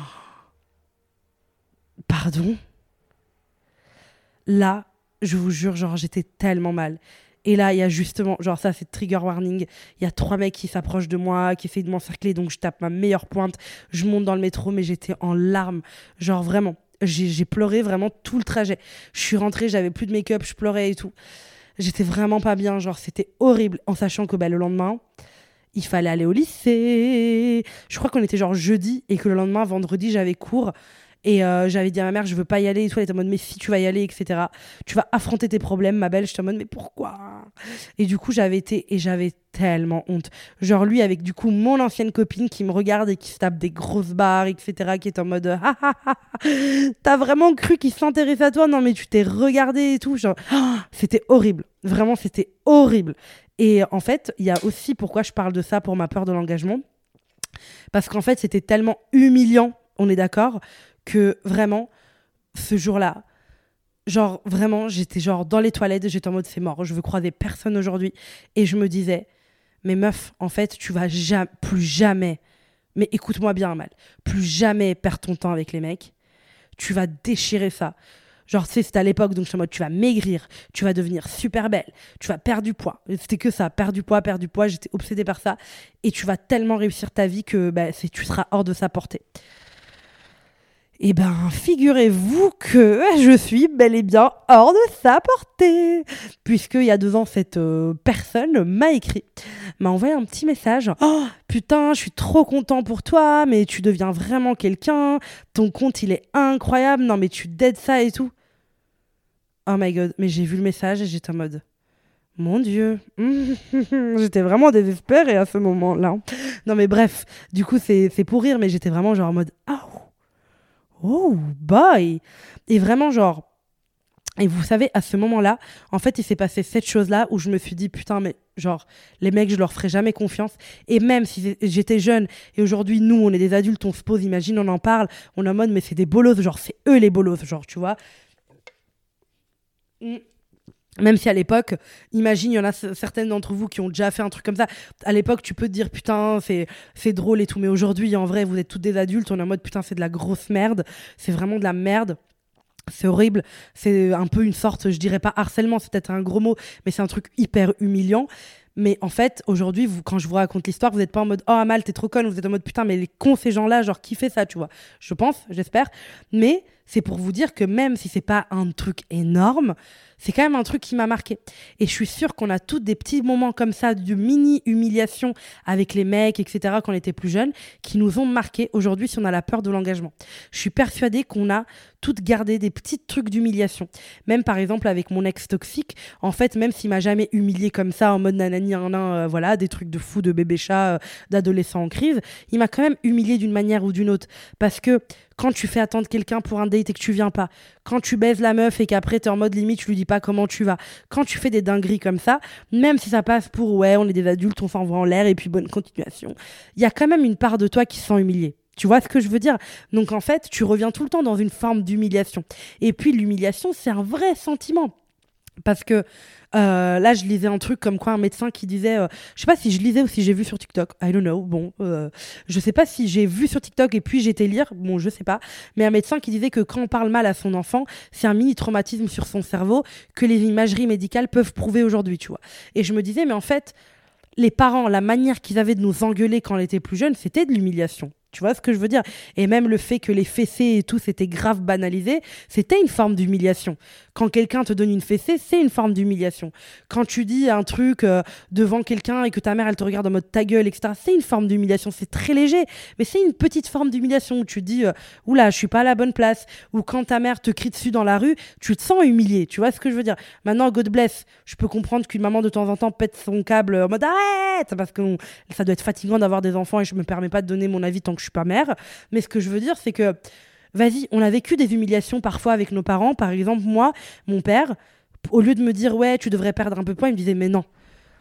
pardon. Là, je vous jure, genre, j'étais tellement mal. Et là, il y a justement, genre ça, c'est trigger warning. Il y a trois mecs qui s'approchent de moi, qui essayent de m'encercler, donc je tape ma meilleure pointe. Je monte dans le métro, mais j'étais en larmes. Genre vraiment, j'ai, j'ai pleuré vraiment tout le trajet. Je suis rentrée, j'avais plus de make-up, je pleurais et tout. J'étais vraiment pas bien, genre c'était horrible. En sachant que bah, le lendemain, il fallait aller au lycée. Je crois qu'on était genre jeudi et que le lendemain, vendredi, j'avais cours. Et euh, j'avais dit à ma mère, je veux pas y aller et tout. Elle était en mode, mais si tu vas y aller, et cetera. Tu vas affronter tes problèmes, ma belle. J'étais en mode, mais pourquoi? Et du coup, j'avais été, et j'avais tellement honte. Genre, lui, avec du coup, mon ancienne copine qui me regarde et qui se tape des grosses barres, et cetera, qui est en mode, ah ah ah, t'as vraiment cru qu'il s'intéresse à toi? Non, mais tu t'es regardé et tout. Genre, oh, c'était horrible. Vraiment, c'était horrible. Et en fait, il y a aussi pourquoi je parle de ça pour ma peur de l'engagement. Parce qu'en fait, c'était tellement humiliant, on est d'accord, que vraiment, ce jour-là, genre vraiment, j'étais genre dans les toilettes, j'étais en mode c'est mort, je veux croiser personne aujourd'hui. Et je me disais, mais meuf, en fait, tu vas ja- plus jamais, mais écoute-moi bien mal, plus jamais perdre ton temps avec les mecs. Tu vas déchirer ça. Genre, tu sais, c'était à l'époque, donc je suis en mode, tu vas maigrir, tu vas devenir super belle, tu vas perdre du poids. C'était que ça, perdre du poids, perdre du poids, j'étais obsédée par ça. Et tu vas tellement réussir ta vie que bah, c'est, tu seras hors de sa portée. Eh ben, figurez-vous que je suis bel et bien hors de sa portée. Puisqu'il y a deux ans, cette euh, personne m'a écrit, m'a envoyé un petit message. Oh, putain, je suis trop content pour toi, mais tu deviens vraiment quelqu'un. Ton compte, il est incroyable. Non, mais tu deades ça et tout. Oh my god, mais j'ai vu le message et j'étais en mode, mon Dieu. J'étais vraiment désespérée à ce moment-là. Non, mais bref, du coup, c'est, c'est pour rire, mais j'étais vraiment genre en mode, ah. Oh, boy! Et vraiment, genre, et vous savez, à ce moment-là, en fait, il s'est passé cette chose-là où je me suis dit, putain, mais genre, les mecs, je leur ferai jamais confiance. Et même si j'étais jeune et aujourd'hui, nous, on est des adultes, on se pose, imagine, on en parle, on est en mode, mais c'est des bolos, genre, c'est eux les bolos, genre, tu vois. Mm. Même si à l'époque, imagine, il y en a c- certaines d'entre vous qui ont déjà fait un truc comme ça. À l'époque, tu peux te dire, putain, c'est, c'est drôle et tout. Mais aujourd'hui, en vrai, vous êtes toutes des adultes. On est en mode, putain, c'est de la grosse merde. C'est vraiment de la merde. C'est horrible. C'est un peu une sorte, je dirais pas harcèlement, c'est peut-être un gros mot, mais c'est un truc hyper humiliant. Mais en fait, aujourd'hui, vous, quand je vous raconte l'histoire, vous n'êtes pas en mode, oh, Amal, t'es trop conne. Vous êtes en mode, putain, mais les cons, ces gens-là, genre, qui fait ça, tu vois. Je pense, j'espère. Mais c'est pour vous dire que même si c'est pas un truc énorme, c'est quand même un truc qui m'a marqué. Et je suis sûre qu'on a toutes des petits moments comme ça de mini-humiliation avec les mecs, et cetera, quand on était plus jeunes, qui nous ont marqué aujourd'hui si on a la peur de l'engagement. Je suis persuadée qu'on a toutes gardé des petits trucs d'humiliation. Même par exemple avec mon ex toxique, en fait, même s'il m'a jamais humilié comme ça, en mode nanani, nan, nan, euh, voilà, des trucs de fou, de bébé chat, euh, d'adolescent en crise, il m'a quand même humilié d'une manière ou d'une autre. Parce que quand tu fais attendre quelqu'un pour un date et que tu viens pas, quand tu baises la meuf et qu'après t'es en mode limite, tu lui dis pas comment tu vas, quand tu fais des dingueries comme ça, même si ça passe pour ouais, on est des adultes, on s'envoie en l'air et puis bonne continuation, il y a quand même une part de toi qui se sent humiliée. Tu vois ce que je veux dire? Donc en fait, tu reviens tout le temps dans une forme d'humiliation. Et puis l'humiliation, c'est un vrai sentiment. Parce que euh, là, je lisais un truc comme quoi un médecin qui disait, euh, je sais pas si je lisais ou si j'ai vu sur TikTok, I don't know, bon, euh, je sais pas si j'ai vu sur TikTok et puis j'ai été lire, bon, je sais pas, mais un médecin qui disait que quand on parle mal à son enfant, c'est un mini traumatisme sur son cerveau que les imageries médicales peuvent prouver aujourd'hui, tu vois. Et je me disais, mais en fait, les parents, la manière qu'ils avaient de nous engueuler quand on était plus jeunes, c'était de l'humiliation. Tu vois ce que je veux dire? Et même le fait que les fessées et tout, c'était grave banalisé, c'était une forme d'humiliation. Quand quelqu'un te donne une fessée, c'est une forme d'humiliation. Quand tu dis un truc euh, devant quelqu'un et que ta mère, elle te regarde en mode ta gueule, et cetera, c'est une forme d'humiliation. C'est très léger, mais c'est une petite forme d'humiliation où tu te dis, euh, oula, je suis pas à la bonne place. Ou quand ta mère te crie dessus dans la rue, tu te sens humilié. Tu vois ce que je veux dire? Maintenant, God bless, je peux comprendre qu'une maman de temps en temps pète son câble en mode arrête, parce que on- ça doit être fatigant d'avoir des enfants et je me permets pas de donner mon avis tant que je suis pas mère. Mais ce que je veux dire, c'est que vas-y, on a vécu des humiliations parfois avec nos parents. Par exemple, moi, mon père, au lieu de me dire ouais, tu devrais perdre un peu de poids, il me disait mais non.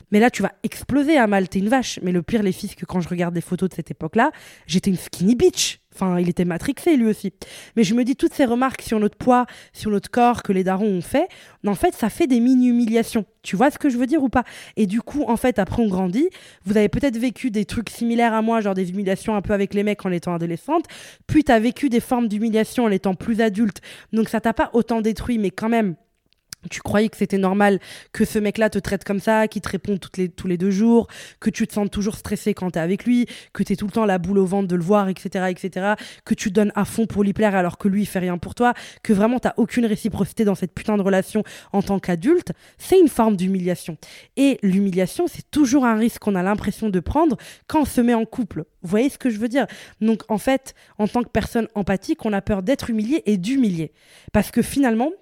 Mais là, tu vas exploser, Amal, t'es une vache. Mais le pire, les filles, c'est que quand je regarde des photos de cette époque-là, j'étais une skinny bitch. Enfin, il était matrixé, lui aussi. Mais je me dis, toutes ces remarques sur notre poids, sur notre corps que les darons ont fait, en fait, ça fait des mini-humiliations. Tu vois ce que je veux dire ou pas? Et du coup, en fait, après, on grandit. Vous avez peut-être vécu des trucs similaires à moi, genre des humiliations un peu avec les mecs en étant adolescente. Puis, t'as vécu des formes d'humiliation en étant plus adulte. Donc, ça t'a pas autant détruit, mais quand même... Tu croyais que c'était normal que ce mec-là te traite comme ça, qu'il te répond toutes les, tous les deux jours, que tu te sentes toujours stressé quand t'es avec lui, que t'es tout le temps la boule au ventre de le voir, et cetera, et cetera, que tu te donnes à fond pour lui plaire alors que lui, il fait rien pour toi, que vraiment t'as aucune réciprocité dans cette putain de relation en tant qu'adulte, c'est une forme d'humiliation. Et l'humiliation, c'est toujours un risque qu'on a l'impression de prendre quand on se met en couple. Vous voyez ce que je veux dire? Donc, en fait, en tant que personne empathique, on a peur d'être humilié et d'humilier. Parce que finalement,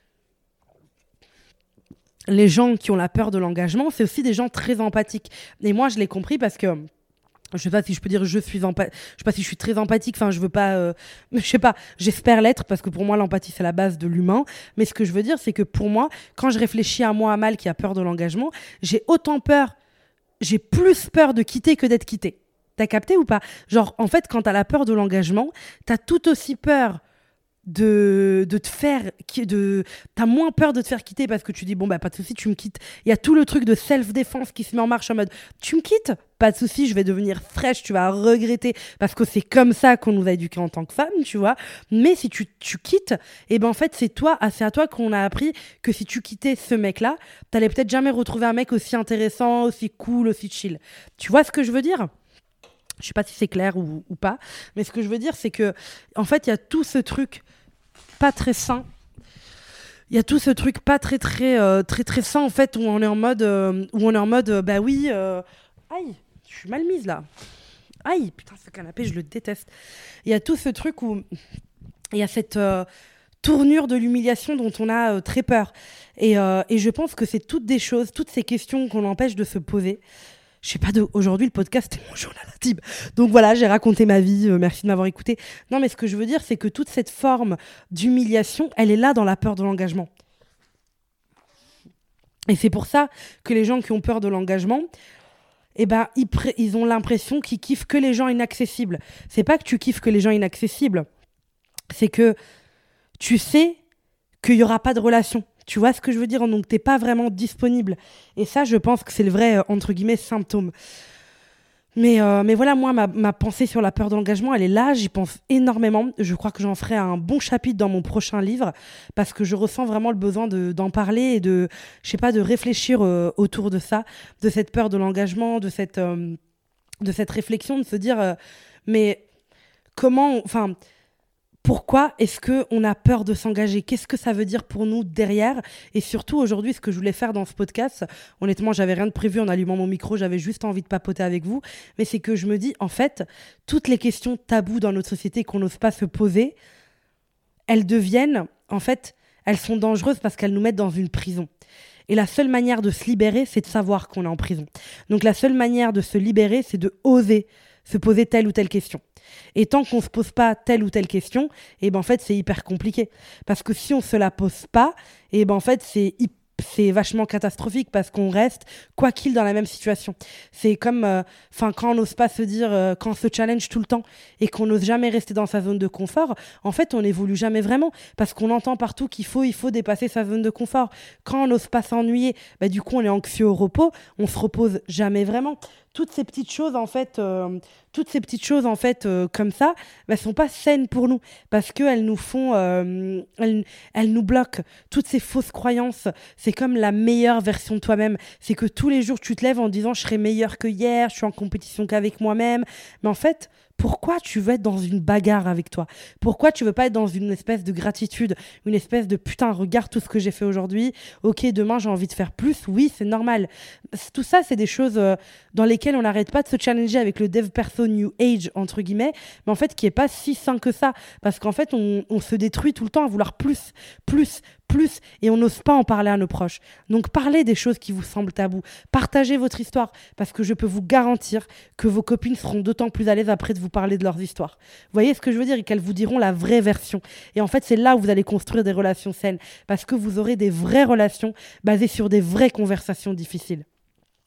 les gens qui ont la peur de l'engagement, c'est aussi des gens très empathiques. Et moi, je l'ai compris parce que, je sais pas si je peux dire je suis empathique, je sais pas si je suis très empathique, enfin, je veux pas, euh, je sais pas, j'espère l'être parce que pour moi, l'empathie, c'est la base de l'humain. Mais ce que je veux dire, c'est que pour moi, quand je réfléchis à moi, Amal, qui a peur de l'engagement, j'ai autant peur, j'ai plus peur de quitter que d'être quitté. T'as capté ou pas? Genre, en fait, quand t'as la peur de l'engagement, t'as tout aussi peur de, de te faire de t'as moins peur de te faire quitter parce que tu dis bon bah pas de souci, tu me quittes. Il y a tout le truc de self-défense qui se met en marche en mode tu me quittes, pas de souci, je vais devenir fraîche, tu vas regretter parce que c'est comme ça qu'on nous a éduqués en tant que femme, tu vois. Mais si tu, tu quittes, et ben en fait c'est toi, c'est à toi qu'on a appris que si tu quittais ce mec là, t'allais peut-être jamais retrouver un mec aussi intéressant, aussi cool, aussi chill. Tu vois ce que je veux dire? Je sais pas si c'est clair ou, ou pas, mais ce que je veux dire c'est que en fait il y a tout ce truc pas très sain. Il y a tout ce truc pas très très euh, très très sain en fait où on est en mode euh, où on est en mode euh, bah oui euh... aïe, je suis mal mise là. Aïe, putain ce canapé je le déteste. Il y a tout ce truc où il y a cette euh, tournure de l'humiliation dont on a euh, très peur et, euh, et je pense que c'est toutes des choses, toutes ces questions qu'on empêche de se poser. Je sais pas, de... aujourd'hui, le podcast, c'est mon journal intime. Donc voilà, j'ai raconté ma vie. Euh, merci de m'avoir écouté. Non, mais ce que je veux dire, c'est que toute cette forme d'humiliation, elle est là dans la peur de l'engagement. Et c'est pour ça que les gens qui ont peur de l'engagement, eh ben, ils, pré... ils ont l'impression qu'ils kiffent que les gens inaccessibles. C'est pas que tu kiffes que les gens inaccessibles. C'est que tu sais qu'il y aura pas de relation. Tu vois ce que je veux dire? Donc, t'es pas vraiment disponible. Et ça, je pense que c'est le vrai, euh, entre guillemets, symptôme. Mais, euh, mais voilà, moi, ma, ma pensée sur la peur de l'engagement, elle est là. J'y pense énormément. Je crois que j'en ferai un bon chapitre dans mon prochain livre parce que je ressens vraiment le besoin de, d'en parler et de, je sais pas, de réfléchir euh, autour de ça, de cette peur de l'engagement, de cette, euh, de cette réflexion, de se dire, euh, mais comment... Enfin... Pourquoi est-ce qu'on a peur de s'engager? Qu'est-ce que ça veut dire pour nous derrière? Et surtout, aujourd'hui, ce que je voulais faire dans ce podcast, honnêtement, j'avais rien de prévu en allumant mon micro, j'avais juste envie de papoter avec vous, mais c'est que je me dis, en fait, toutes les questions tabous dans notre société qu'on n'ose pas se poser, elles deviennent, en fait, elles sont dangereuses parce qu'elles nous mettent dans une prison. Et la seule manière de se libérer, c'est de savoir qu'on est en prison. Donc la seule manière de se libérer, c'est de oser se poser telle ou telle question. Et tant qu'on ne se pose pas telle ou telle question, et ben en fait, c'est hyper compliqué. Parce que si on ne se la pose pas, et ben en fait, c'est, c'est vachement catastrophique parce qu'on reste, quoi qu'il, dans la même situation. C'est comme euh, quand on n'ose pas se dire, euh, quand on se challenge tout le temps et qu'on n'ose jamais rester dans sa zone de confort, en fait, on n'évolue jamais vraiment parce qu'on entend partout qu'il faut, il faut dépasser sa zone de confort. Quand on n'ose pas s'ennuyer, bah, du coup, on est anxieux au repos, on se repose jamais vraiment. Toutes ces petites choses, en fait, euh, toutes ces petites choses, en fait, euh, comme ça, bah, sont pas saines pour nous parce qu'elles nous font, euh, elles, elles nous bloquent. Toutes ces fausses croyances, c'est comme la meilleure version de toi-même. C'est que tous les jours, tu te lèves en disant « je serai meilleure que hier, je suis en compétition qu'avec moi-même ». Mais en fait, pourquoi tu veux être dans une bagarre avec toi? Pourquoi tu veux pas être dans une espèce de gratitude, une espèce de putain, regarde tout ce que j'ai fait aujourd'hui, ok, demain j'ai envie de faire plus, oui, c'est normal. Tout ça, c'est des choses euh, dans lesquelles on n'arrête pas de se challenger avec le dev perso new age, entre guillemets, mais en fait qui est pas si sain que ça, parce qu'en fait on, on se détruit tout le temps à vouloir plus, plus, plus, et on n'ose pas en parler à nos proches. Donc parlez des choses qui vous semblent tabous, partagez votre histoire, parce que je peux vous garantir que vos copines seront d'autant plus à l'aise après de vous parler de leurs histoires. Vous voyez ce que je veux dire? Et qu'elles vous diront la vraie version. Et en fait, c'est là où vous allez construire des relations saines, parce que vous aurez des vraies relations basées sur des vraies conversations difficiles.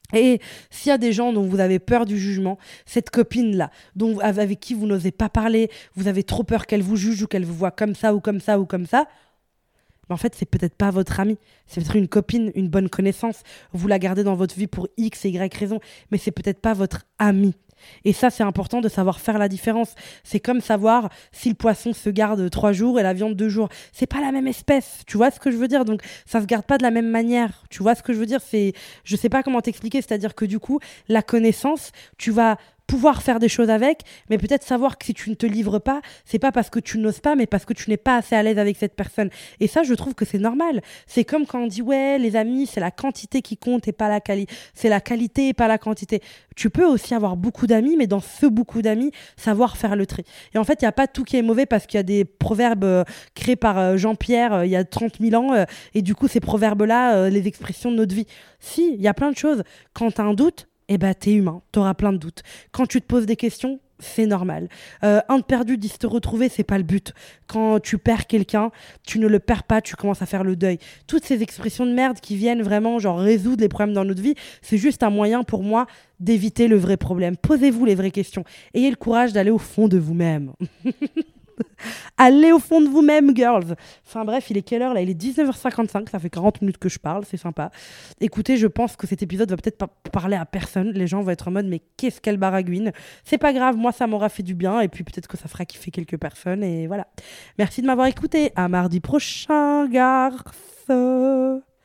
Et s'il y a des gens dont vous avez peur du jugement, cette copine-là, dont, vous- avec qui vous n'osez pas parler, vous avez trop peur qu'elle vous juge ou qu'elle vous voit comme ça ou comme ça ou comme ça, mais en fait, c'est peut-être pas votre amie. C'est peut-être une copine, une bonne connaissance. Vous la gardez dans votre vie pour X et Y raison, mais c'est peut-être pas votre amie. Et ça, c'est important de savoir faire la différence. C'est comme savoir si le poisson se garde trois jours et la viande deux jours. C'est pas la même espèce. Tu vois ce que je veux dire? Donc, ça se garde pas de la même manière. Tu vois ce que je veux dire? C'est, je sais pas comment t'expliquer. C'est-à-dire que du coup, la connaissance, tu vas pouvoir faire des choses avec, mais peut-être savoir que si tu ne te livres pas, c'est pas parce que tu n'oses pas, mais parce que tu n'es pas assez à l'aise avec cette personne. Et ça, je trouve que c'est normal. C'est comme quand on dit, ouais, les amis, c'est la quantité qui compte et pas la qualité. C'est la qualité et pas la quantité. Tu peux aussi avoir beaucoup d'amis, mais dans ce beaucoup d'amis, savoir faire le tri. Et en fait, il n'y a pas tout qui est mauvais parce qu'il y a des proverbes euh, créés par euh, Jean-Pierre euh, il y a trente mille ans, euh, et du coup, ces proverbes-là, euh, les expressions de notre vie. Si, il y a plein de choses. Quand tu as un doute, eh ben, t'es humain, t'auras plein de doutes. Quand tu te poses des questions, c'est normal. Euh, un de perdu, dix te retrouver, c'est pas le but. Quand tu perds quelqu'un, tu ne le perds pas, tu commences à faire le deuil. Toutes ces expressions de merde qui viennent vraiment genre résoudre les problèmes dans notre vie, c'est juste un moyen pour moi d'éviter le vrai problème. Posez-vous les vraies questions. Ayez le courage d'aller au fond de vous-même. Allez au fond de vous-même, girls. Enfin bref, il est quelle heure là? Il est dix-neuf heures cinquante-cinq, ça fait quarante minutes que je parle, c'est sympa. Écoutez, je pense que cet épisode va peut-être pas parler à personne. Les gens vont être en mode, mais qu'est-ce qu'elle baragouine? C'est pas grave, moi ça m'aura fait du bien et puis peut-être que ça fera kiffer quelques personnes et voilà. Merci de m'avoir écouté. À mardi prochain, garce.